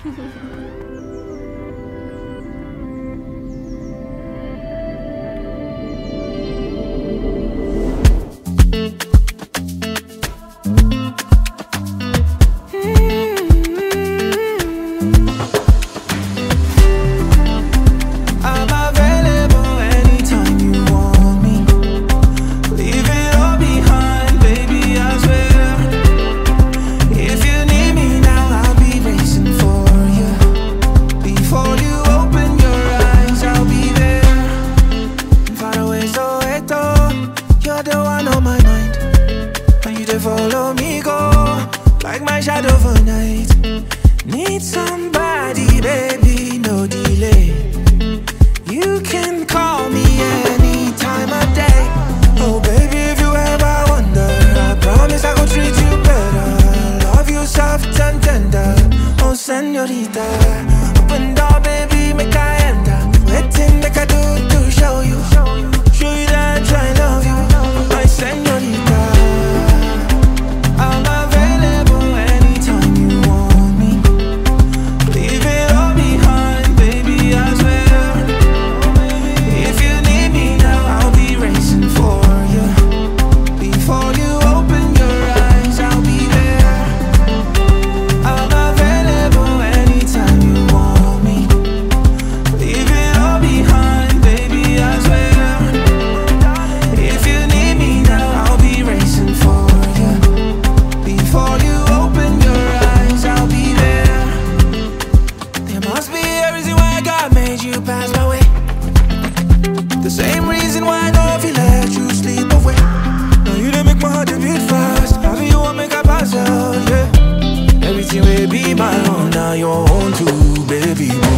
Follow me, go like my shadow for night. Need somebody, baby, no delay. You can call me any time of day. Oh, baby, if you ever wonder, I promise I gon' treat you better. Love you soft and tender. Oh, señorita, open door, baby, make I enter. Waiting, make I do to show you that I try love you, my señorita. I'm available anytime you want me. Leave it all behind, baby, I swear. If you need me now, I'll be racing for you. Before you open your eyes, I'll be there. I'm available anytime you want me. Leave it all behind, baby, I swear. If you need me now, I'll be racing for you. Before you open your eyes, I'll be there. There must be a reason why God made you pass my way. The same reason why I know if He let you sleep away. Now you done make my heart to beat fast. Having you won't make a pass out, yeah. Everything will be my own, now your own too, baby.